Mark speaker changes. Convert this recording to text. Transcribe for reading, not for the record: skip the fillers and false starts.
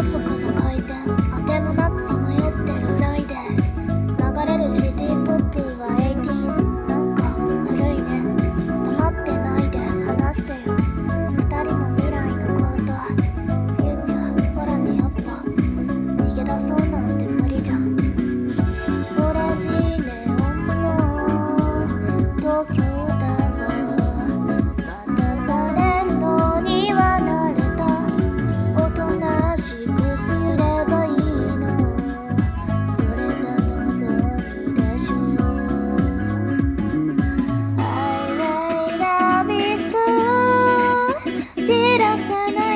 Speaker 1: 速の回転、あてもなくさまよってるライで流れるシティポップは 80s、 なんか古いね。黙ってないで話してよ、二人の未来のこと。フューチャーほらね、やっぱ逃げ出そうなんて無理じゃん。オレンジネオンの東京タワー、待たされるのには慣れた。おとなしくすればいいの、それが望みでしょう。 I will love you so、 散らさない